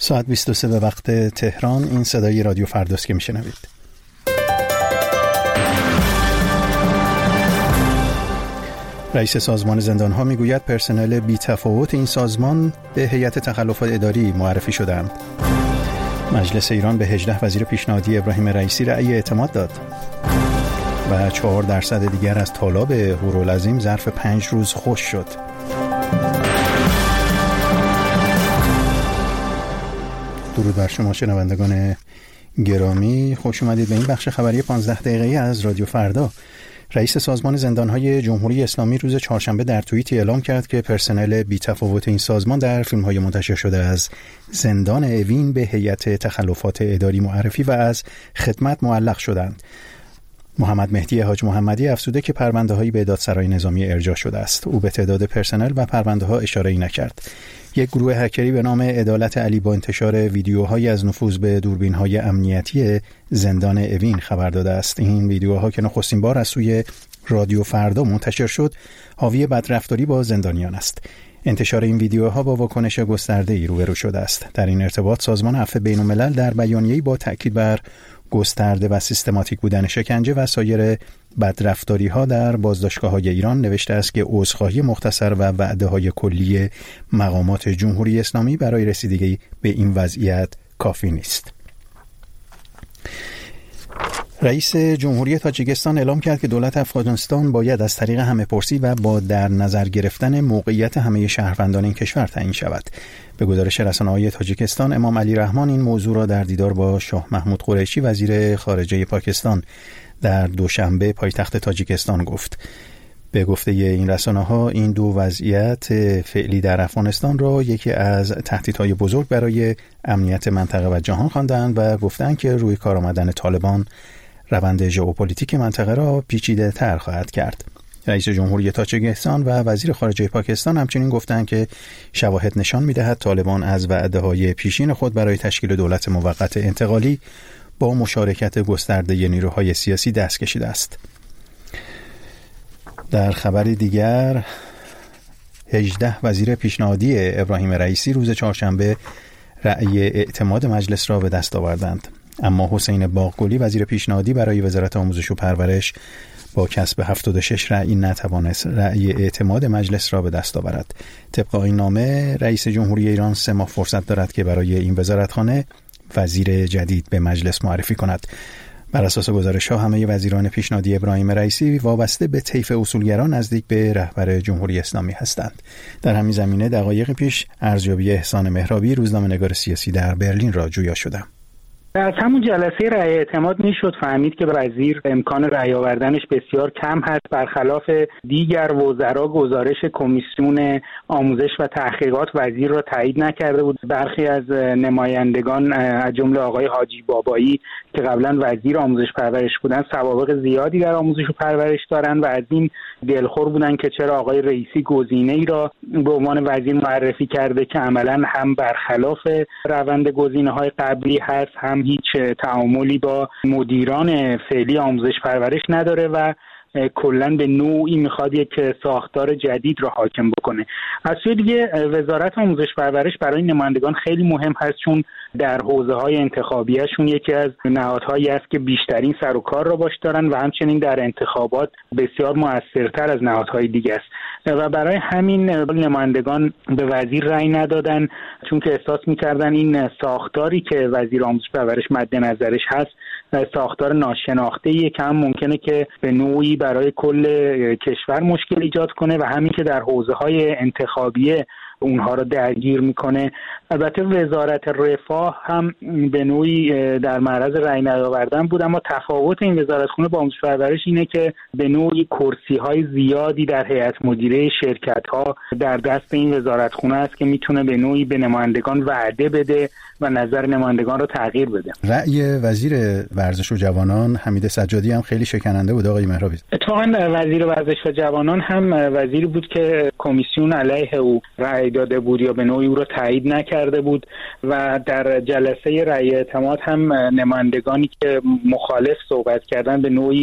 ساعت 23 به وقت تهران. این صدای رادیو فرداست که میشنوید. رئیس سازمان زندان‌ها میگوید پرسنل بی‌تفاوت این سازمان به هیئت تخلفات اداری معرفی شدند. مجلس ایران به 18 وزیر پیشنهادی ابراهیم رئیسی رأی اعتماد داد و 4% دیگر از طلاب هورالعظیم ظرف 5 روز خشک شد. درود بر شما شنوندگان گرامی، خوش اومدید به این بخش خبری 15 دقیقه‌ای از رادیو فردا. رئیس سازمان زندان‌های جمهوری اسلامی روز چهارشنبه در توییتی اعلام کرد که پرسنل بی‌تفاوت این سازمان در فیلم‌های منتشر شده از زندان اوین به هیئت تخلفات اداری معرفی و از خدمت معلق شدند. محمد مهدی حاج محمدی افزوده که پرونده‌هایی به دادسرای نظامی ارجاع شده است. او به تعداد پرسنل و پرونده‌ها اشاره‌ای نکرد. یک گروه هکری به نام عدالت علی با انتشار ویدیوهایی از نفوذ به دوربین‌های امنیتی زندان اوین خبر داده است. این ویدیوها که نخستین بار از سوی رادیو فردا منتشر شد، حاوی بدرفتاری با زندانیان است. انتشار این ویدیوها با واکنش گسترده‌ای روبرو شده است. در این ارتباط سازمان عفو بین‌الملل در بیانیه‌ای با تاکید بر گسترده و سیستماتیک بودن شکنجه و سایر بدرفتاری‌ها در بازداشتگاه‌های ایران نوشته است که عذرخواهی مختصر و وعده‌های کلی مقامات جمهوری اسلامی برای رسیدگی به این وضعیت کافی نیست. رئیس جمهوری تاجیکستان اعلام کرد که دولت افغانستان باید از طریق همه‌پرسی و با در نظر گرفتن موقعیت همه شهروندان این کشور تعیین شود. به گزارش رسانه‌های تاجیکستان، امام علی رحمان این موضوع را در دیدار با شاه محمود قریشی وزیر خارجه پاکستان در دوشنبه پایتخت تاجیکستان گفت. به گفته این رسانه‌ها، این دو وضعیت فعلی در افغانستان را یکی از تهدیدهای بزرگ برای امنیت منطقه و جهان خواندند و گفتند که روی کار آمدن طالبان روند ژئوپلیتیک منطقه را پیچیده‌تر خواهد کرد. رئیس جمهوری تاجیکستان و وزیر خارجه پاکستان همچنین گفتند که شواهد نشان می‌دهد طالبان از وعده‌های پیشین خود برای تشکیل دولت موقت انتقالی با مشارکت گسترده نیروهای سیاسی دست کشیده است. در خبری دیگر، 18 وزیر پیشنهادی ابراهیم رئیسی روز چهارشنبه رأی اعتماد مجلس را به دست آوردند. اما حسین باقگلی وزیر پیشنهادی برای وزارت آموزش و پرورش با کسب 76 رأی نتوانست رأی اعتماد مجلس را به دست آورد. طبق این نامه رئیس جمهوری ایران 3 ماه فرصت دارد که برای این وزارتخانه وزیر جدید به مجلس معرفی کند. بر اساس گزارش‌ها همه وزیران پیشنهادی ابراهیم رئیسی وابسته به طیف اصولگران نزدیک به رهبر جمهوری اسلامی هستند. در همین زمینه دقایق پیش ارزیابی احسان مهرابی، روزنامه‌نگار سیاسی در برلین را جویا شدم. از همون جلسه رأی اعتماد میشد فهمید که وزیر امکان رأی آوردنش بسیار کم هست. برخلاف دیگر وزرا گزارش کمیسیون آموزش و تحقیقات وزیر را تایید نکرده بود. برخی از نمایندگان از جمله آقای حاجی بابایی که قبلا وزیر آموزش پرورش بودن سوابق زیادی در آموزش و پرورش دارند و از این دلخور بودن که چرا آقای رئیسی گزینه‌ای را به عنوان وزیر معرفی کرده که عملاً هم برخلاف روند گزینه‌های قبلی هست، هم هیچ تعاملی با مدیران فعلی آموزش پرورش نداره و کلاً به نوعی میخواد یک ساختار جدید را حاکم بکنه. از سوی دیگه وزارت آموزش پرورش برای نمایندگان خیلی مهم هست، چون در حوزه‌های انتخابیه‌شون یکی از نهادهایی است که بیشترین سر و کار را باش دارن و همچنین در انتخابات بسیار مؤثرتر از نهادهای دیگه است و برای همین نمایندگان به وزیر رأی ندادن، چون که احساس می‌کردن این ساختاری که وزیر آموزش پرورش مد نظرش هست ساختار ناشناخته‌ایه که هم ممکنه که به نوعی برای کل کشور مشکل ایجاد کنه و همین که در حوزه‌های انتخابیه اونها رو درگیر میکنه. البته وزارت رفاه هم به نوعی در معرض رأی نیاوردن بود، اما تفاوت این وزارتخونه با آموزش پرورش اینه که به نوعی کرسی‌های زیادی در هیئت مدیره شرکت‌ها در دست این وزارتخونه است که میتونه به نوعی به نمایندگان وعده بده و نظر نمایندگان رو تغییر بده. رأی وزیر ورزش و جوانان حمید سجادی هم خیلی شکننده بود آقای مهرابی. اتفاقاً وزیر ورزش و جوانان هم وزیری بود که کمیسیون علیه او رأی داده بود یا به نوعی او را تایید نکرده بود و در جلسه رأی اعتماد هم نمایندگانی که مخالف صحبت کردن به نوعی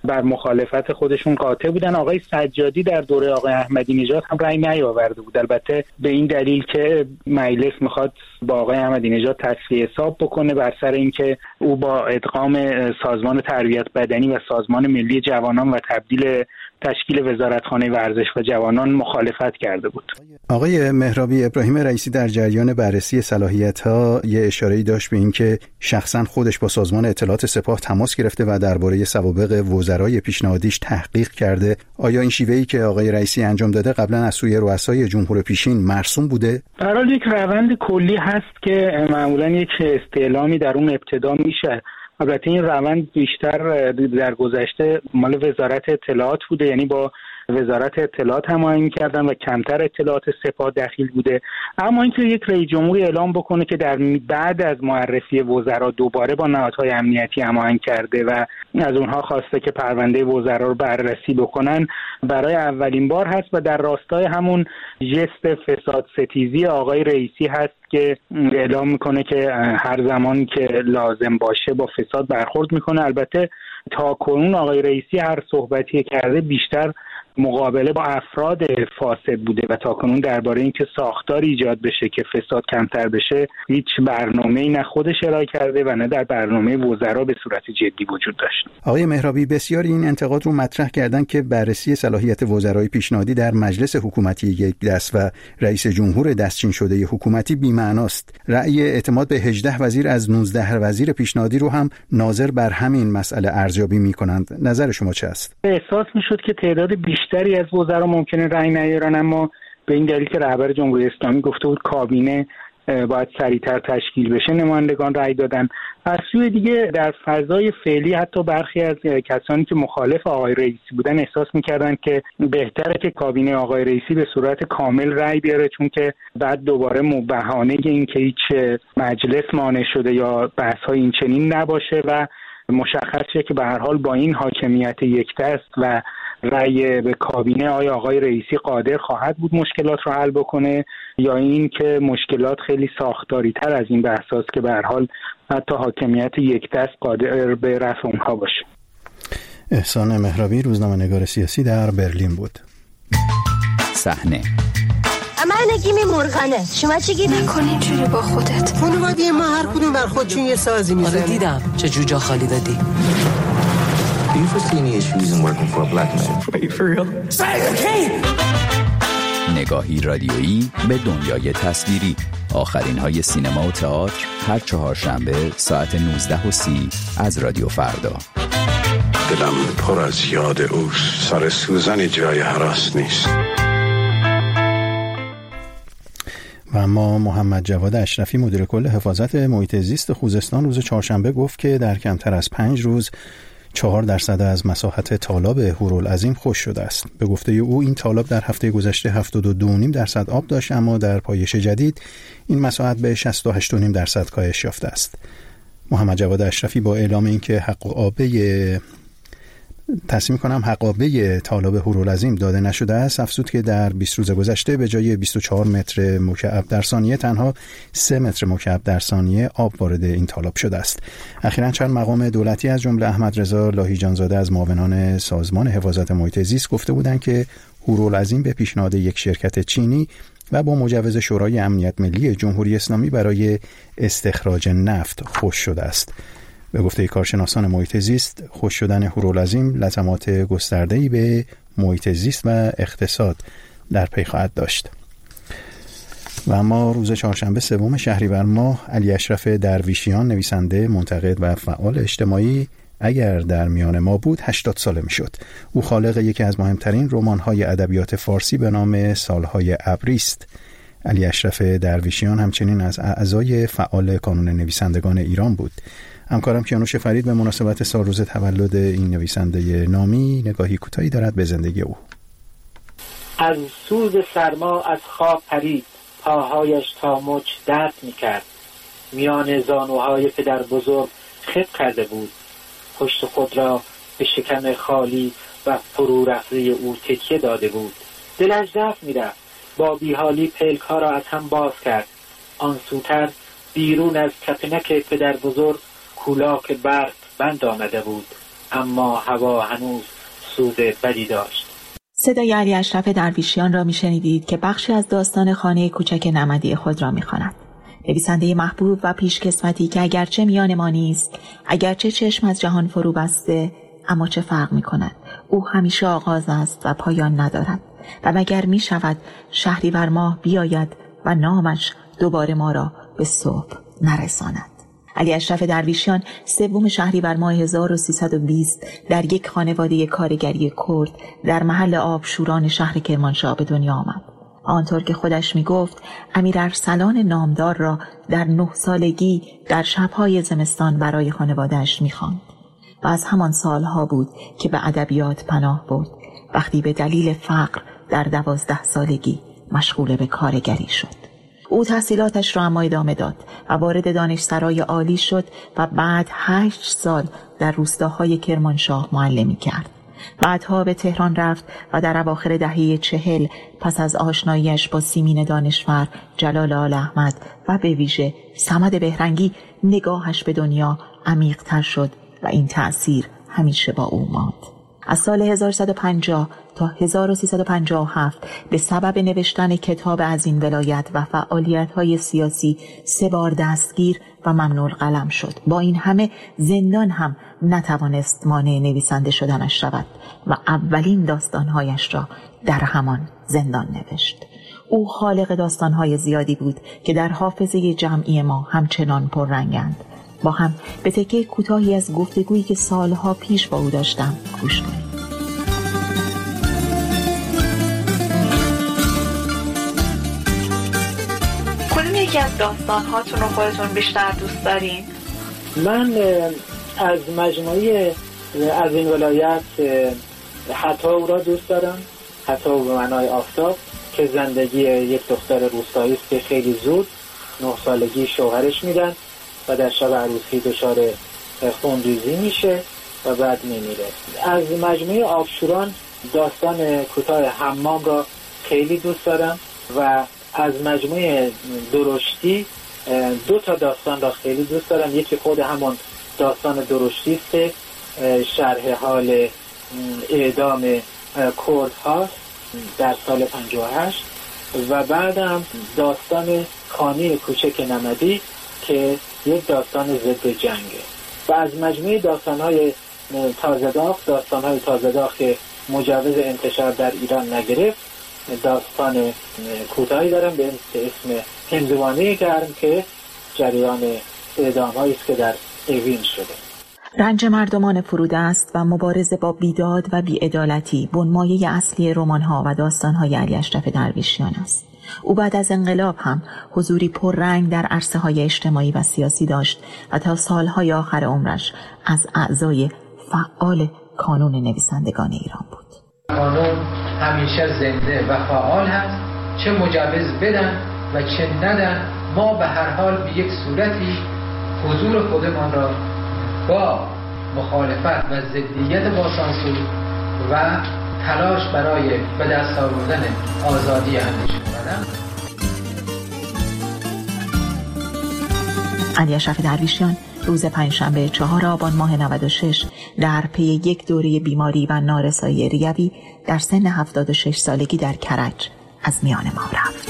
بر مخالفت خودشون قاطع بودن. آقای سجادی در دوره آقای احمدی نژاد هم رأی نیاورده بود، البته به این دلیل که مجلس میخواد با آقای احمدی نژاد تصفیه حساب بکنه بر سر اینکه او با ادغام سازمان تربیت بدنی و سازمان ملی جوانان و تبدیل تشکیل وزارتخانه ورزش و جوانان مخالفت کرده بود. آقای مهرابی، ابراهیم رئیسی در جریان بررسی صلاحیت‌ها یه اشاره‌ای داشت به اینکه شخصاً خودش با سازمان اطلاعات سپاه تماس گرفته و درباره سوابق وزرای پیشنهادیش تحقیق کرده. آیا این شیوهی که آقای رئیسی انجام داده قبلا از سوی رؤسای جمهور پیشین مرسوم بوده؟ در حال یک روند کلی هست که معمولاً یک استعلامی در اون ابتدا میشه. البته این روند بیشتر در گذشته مال وزارت اطلاعات بوده، یعنی با وزارت اطلاعات هماهنگی کردن و کمتر اطلاعات سپاه دخیل بوده. اما اینکه یک رئیس جمهوری اعلام بکنه که در بعد از معرفی وزرا دوباره با نهادهای امنیتی هماهنگ کرده و از اونها خواسته که پرونده وزرا رو بررسی بکنن، برای اولین بار هست و در راستای همون ژست فساد ستیزی آقای رئیسی هست که اعلام میکنه که هر زمان که لازم باشه با فساد برخورد میکنه. البته تا کنون آقای رئیسی هر صحبتی کرده بیشتر مقابله با افراد فاسد بوده و تا کنون درباره اینکه ساختار ایجاد بشه که فساد کمتر بشه هیچ برنامه‌ای نه خودش ارائه کرده و نه در برنامه وزرا به صورت جدی وجود داشت. آقای مهرابی، بسیاری این انتقاد رو مطرح کردن که بررسی صلاحیت وزرای پیشنهادی در مجلس حکومتی یک دست و رئیس جمهور دستچین شده حکومتی بی‌معناست. رأی اعتماد به 18 وزیر از 19 وزیر پیشنهادی رو هم ناظر بر همین مسئله ارزیابی می‌کنند. نظر شما چه است؟ احساس می‌شد که تعداد بیشتری از وزرا ممکنه رأی نیارن، اما به این دلیل که رهبر جمهوری اسلامی گفته بود کابینه باید سریعتر تشکیل بشه نمایندگان رأی دادن. از سوی دیگه در فضای فعلی حتی برخی از کسانی که مخالف آقای رئیسی بودن احساس می‌کردن که بهتره که کابینه آقای رئیسی به صورت کامل رأی بیاره، چون که بعد دوباره بهانه این که هیچ مجلس مانع شده یا بحث‌های این چنین نباشه و مشخص شه که به هر حال با این حاکمیت یک دست و رأی به کابینه آقای رئیسی قادر خواهد بود مشکلات رو حل بکنه، یا این که مشکلات خیلی ساختاری تر از این بحثاست که به هر حال حتی حاکمیت یک دست قادر به رفع اونها باشه. احسان مهرابی، روزنامه‌نگار سیاسی در برلین بود. صحنه من نگیمی مرغنه، شما چی گیری؟ نکن اینجوری با خودت. خانواده ما هر کدوم بر خودشون یه سازی میزنن. آره دیدم چه جوجا خالی دادی. Do you foresee any issues in working for a black man? Are you for real? نگاهی رادیویی به دنیای تصویری. آخرین های سینما و تئاتر هر چهارشنبه ساعت 19:30 از رادیو فردا. دلم پر از یاد اوست، سر سوزن جای هراس نیست. و اما محمد جواد اشرفی، مدیر کل حفاظت محیط زیست خوزستان، روز چهارشنبه گفت که در کمتر از 5 روز 4% از مساحت تالاب هورالعظیم خشک شده است. به گفته او این تالاب در هفته گذشته 72.5% آب داشت، اما در پایش جدید این مساحت به 68.5% کاهش یافته است. محمد جواد اشرفی با اعلام اینکه حقابه تالاب هورالعظیم داده نشده است، افزود که در 20 روز گذشته به جای 24 متر مکعب در ثانیه تنها 3 متر مکعب در ثانیه آب وارد این تالاب شده است. اخیراً چند مقام دولتی از جمله احمد رضا لاهیجانزاده از معاونان سازمان حفاظت محیط زیست گفته بودند که هورالعظیم به پیشنهاد یک شرکت چینی و با مجوز شورای امنیت ملی جمهوری اسلامی برای استخراج نفت خشک شده است. به گفته کارشناسان محیط زیست، خشک شدن هورالعظیم لطمات گسترده‌ای به محیط زیست و اقتصاد در پی خواهد داشت. و اما روز چهارشنبه 3 شهریور ماه، علی اشرف درویشیان، نویسنده، منتقد و فعال اجتماعی، اگر در میان ما بود 80 ساله میشد. او خالق یکی از مهمترین رمان‌های ادبیات فارسی به نام سالهای ابری است. علی اشرف درویشیان همچنین از اعضای فعال کانون نویسندگان ایران بود. همکارم کیانوش فرید به مناسبت سالروز تولد این نویسنده نامی نگاهی کوتاهی دارد به زندگی او. از سوز سرما از خواب پرید، پاهایش تا مچ درد می‌کرد. میان زانوهای پدر بزرگ خب کرده بود. پشت خود را به شکم خالی و فرو رفته او تکیه داده بود. دلش ضعف می‌رفت. با بیحالی پلک‌ها را از هم باز کرد. آن سوتر بیرون از کپنک پدر بزرگ کولاک برق بند آمده بود. اما هوا هنوز سود بدی داشت. صدای علی اشرف درویشیان را میشنیدید که بخشی از داستان خانه کوچک نمدی خود را میخواند. نویسنده محبوب و پیشکسوتی که اگرچه میان ما نیست، اگرچه چشم از جهان فرو بسته، اما چه فرق میکند؟ او همیشه آغاز است و پایان ندارد و مگر میشود شهریور ماه بیاید و نامش دوباره ما را به صبح نرساند؟ علی اشرف درویشیان 3 شهریور ماه 1320 در یک خانواده کارگری کرد در محل آبشوران شهر کرمانشاه به دنیا آمد. آنطور که خودش می گفت امیر ارسلان نامدار را در 9 سالگی در شبهای زمستان برای خانواده‌اش می خواند و از همان سالها بود که به ادبیات پناه برد وقتی به دلیل فقر در 12 سالگی مشغول به کارگری شد. او تحصیلاتش را اما ادامه داد و وارد دانشسرای عالی شد و بعد 8 سال در روستاهای کرمانشاه معلمی کرد. بعدها به تهران رفت و در اواخر دهه 40 پس از آشناییش با سیمین دانشور، جلال آل احمد و به ویژه صمد بهرنگی نگاهش به دنیا عمیق‌تر شد و این تأثیر همیشه با او ماند. از سال 1150 تا 1357 به سبب نوشتن کتاب از این ولایت و فعالیت‌های سیاسی 3 بار دستگیر و ممنوع القلم شد. با این همه زندان هم نتوانست مانع نویسنده شدنش شود و اولین داستانهایش را در همان زندان نوشت. او خالق داستانهای زیادی بود که در حافظه جمعی ما همچنان پررنگند. با هم به تکه کوتاهی از گفتگویی که سالها پیش با او داشتم گوش کنید. کدوم یکی از داستانهاتون رو خودتون بیشتر دوست دارین؟ من از مجموعه از این ولایت حتی او را دوست دارم، حتی او به معنای آفتاب، که زندگی یک دختر روستایی است که خیلی زود 9 سالگی شوهرش میدن و در شب عروسی دچار خونریزی میشه و بعد میمیره. از مجموعه آبشوران داستان کوتاه حمام را خیلی دوست دارم و از مجموعه درشتی 2 داستان را خیلی دوست دارم. یکی خود همون داستان درشتی است که شرح حال اعدام کرد هاست در سال 58 و بعدم داستان خانه کوچک نمدی که یک داستان ضد جنگه. و از مجموعه داستان‌های تازه داغ که مجوز انتشار در ایران نگرفت، داستان کوتاهی دارم به اسم هندوانه گرم که جریان اعدام‌هایی است که در اوین شده. رنج مردمان فروده است و مبارزه با بیداد و بی‌عدالتی بنمایه اصلی رمان‌ها و داستان‌های علی اشرف درویشیان است. او بعد از انقلاب هم حضوری پررنگ در عرصه‌های اجتماعی و سیاسی داشت و تا سالهای آخر عمرش از اعضای فعال کانون نویسندگان ایران بود. کانون همیشه زنده و فعال هست، چه مجوز بدن و چه ندن، ما به هر حال به یک صورتی حضور خودمان را با مخالفت و ضدیت با سانسور و تلاش برای به دست آوردن آزادی اندیشه کردن. علی اشرف درویشیان روز پنجشنبه 4 آبان ماه 96 در پی یک دوره بیماری و نارسایی ریوی در سن 76 سالگی در کرج از میان ما رفت.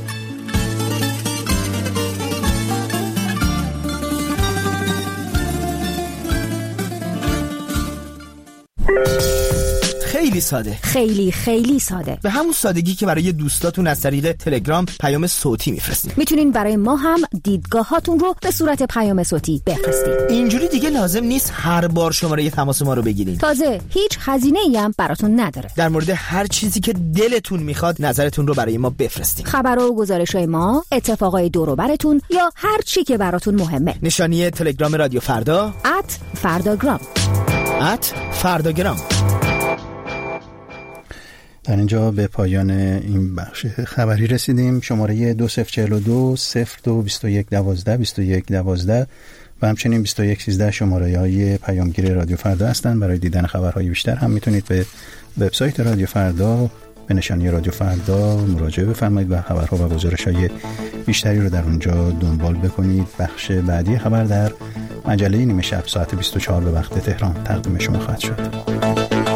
خیلی ساده، خیلی ساده، به همون سادگی که برای دوستاتون از طریق تلگرام پیام صوتی میفرستید. میتونین برای ما هم دیدگاهاتون رو به صورت پیام صوتی بفرستید. اینجوری دیگه لازم نیست هر بار شماره تماس ما رو بگیرین. تازه هیچ هزینه‌ای هم براتون نداره. در مورد هر چیزی که دلتون میخواد نظرتون رو برای ما بفرستید. خبرها و گزارش‌های ما، اتفاقای دور و برتون یا هر چی که براتون مهمه. نشانی تلگرام رادیو فردا @فرداگرام. @فرداگرام. در اینجا به پایان این بخش خبری رسیدیم. شماره 2042 02 21 12 21 12 و همچنین 21 13 شماره های پیامگیر رادیو فردا هستند. برای دیدن خبرهای بیشتر هم میتونید به وبسایت رادیو فردا به نشانی رادیو فردا مراجعه بفرمایید و خبرها و گزارش‌های بیشتری رو در اونجا دنبال بکنید. بخش بعدی خبر در مجله نیمه شب ساعت 24 به وقت تهران تقدیم شما خواهد شد.